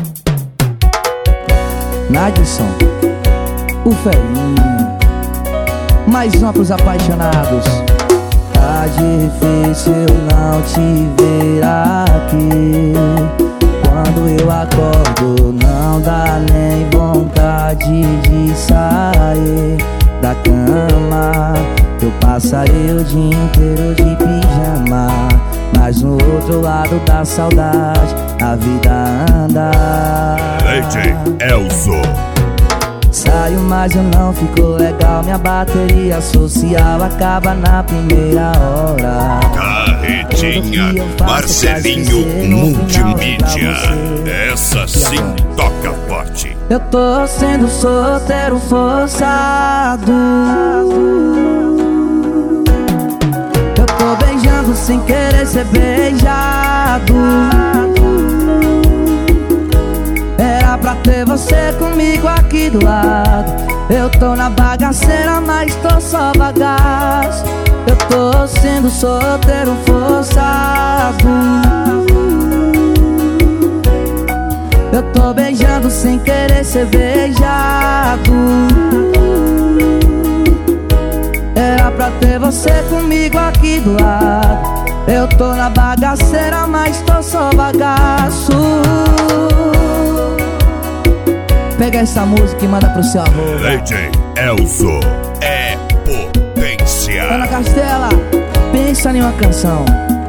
Nadson, o Felinho, mais uma pros apaixonados. Tá difícil não te ver aqui. Quando eu acordo não dá nem vontade de sair da cama. Eu passaria o dia inteiro de pijama, mas no outro lado da saudade a vida anda. DJ Elzo. Saio, mas eu não fico legal. Minha bateria social acaba na primeira hora. Carretinha Marcelinho Multimídia. Essa sim toca forte. Eu tô sendo solteiro forçado. Eu tô beijando sem querer ser beijado. Era pra ter você comigo aqui do lado. Eu tô na bagaceira, mas tô só bagaço. Eu tô sendo solteiro forçado. Eu tô beijando sem querer ser beijado. Era pra ter você comigo aqui do lado. Eu tô na bagaceira, mas tô só bagaço. Pega essa música e manda pro seu amor. DJ Elzo é potência. Ana Castela, pensa em uma canção.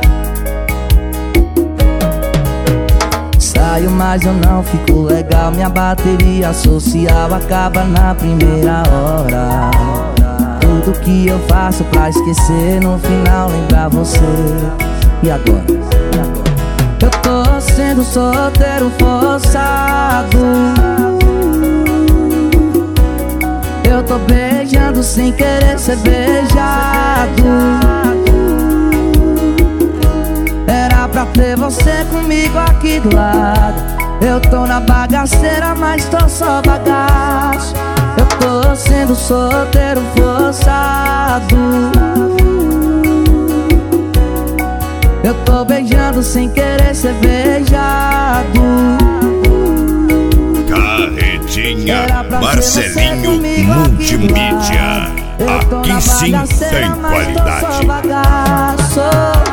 Saio, mas eu não fico legal. Minha bateria social acaba na primeira hora. Tudo que eu faço pra esquecer, no final lembrar você. E agora? Eu tô sendo solteiro forçado. Eu tô beijando sem querer ser beijado. Era pra ter você comigo aqui do lado. Eu tô na bagaceira, mas tô só bagaço. Eu tô sendo solteiro forçado. Eu tô beijando sem querer ser beijado. Carretinha Marcelinho Multimídia. Aqui sim tem qualidade.